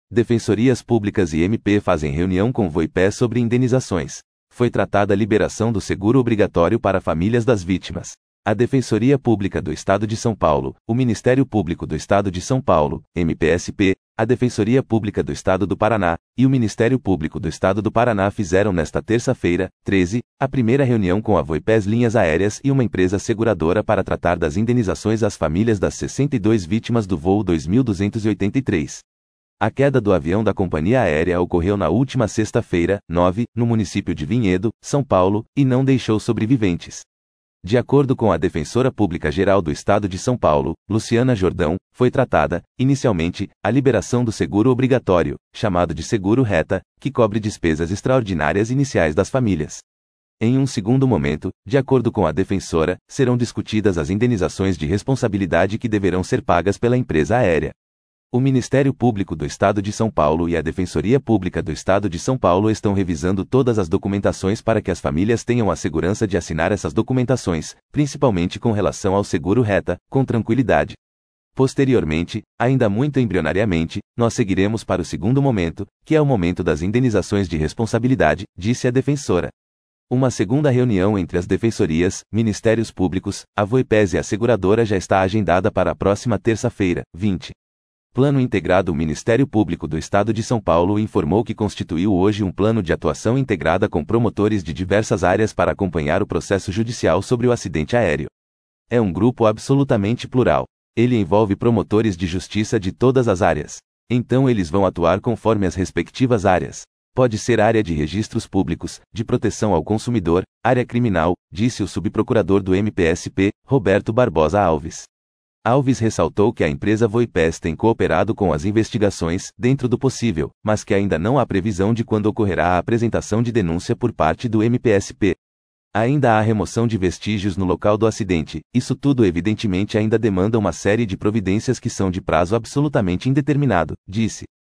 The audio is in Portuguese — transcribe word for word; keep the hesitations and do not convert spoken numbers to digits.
Defensorias Públicas e M P fazem reunião com Voipés sobre indenizações. Foi tratada a liberação do seguro obrigatório para famílias das vítimas. A Defensoria Pública do Estado de São Paulo, o Ministério Público do Estado de São Paulo, M P S P, a Defensoria Pública do Estado do Paraná e o Ministério Público do Estado do Paraná fizeram nesta terça-feira, treze, a primeira reunião com a Voipés Linhas Aéreas e uma empresa seguradora para tratar das indenizações às famílias das sessenta e duas vítimas do voo dois mil duzentos e oitenta e três. A queda do avião da companhia aérea ocorreu na última sexta-feira, nove, no município de Vinhedo, São Paulo, e não deixou sobreviventes. De acordo com a Defensora Pública Geral do Estado de São Paulo, Luciana Jordão, foi tratada, inicialmente, a liberação do seguro obrigatório, chamado de seguro reta, que cobre despesas extraordinárias iniciais das famílias. Em um segundo momento, de acordo com a defensora, serão discutidas as indenizações de responsabilidade que deverão ser pagas pela empresa aérea. O Ministério Público do Estado de São Paulo e a Defensoria Pública do Estado de São Paulo estão revisando todas as documentações para que as famílias tenham a segurança de assinar essas documentações, principalmente com relação ao seguro reta, com tranquilidade. Posteriormente, ainda muito embrionariamente, nós seguiremos para o segundo momento, que é o momento das indenizações de responsabilidade, disse a defensora. Uma segunda reunião entre as defensorias, ministérios públicos, a Voipés e a seguradora já está agendada para a próxima terça-feira, vinte. Plano Integrado. O Ministério Público do Estado de São Paulo informou que constituiu hoje um plano de atuação integrada com promotores de diversas áreas para acompanhar o processo judicial sobre o acidente aéreo. É um grupo absolutamente plural. Ele envolve promotores de justiça de todas as áreas. Então eles vão atuar conforme as respectivas áreas. Pode ser área de registros públicos, de proteção ao consumidor, área criminal, disse o subprocurador do M P S P, Roberto Barbosa Alves. Alves ressaltou que a empresa Voipés tem cooperado com as investigações, dentro do possível, mas que ainda não há previsão de quando ocorrerá a apresentação de denúncia por parte do M P S P. Ainda há remoção de vestígios no local do acidente, isso tudo evidentemente ainda demanda uma série de providências que são de prazo absolutamente indeterminado, disse.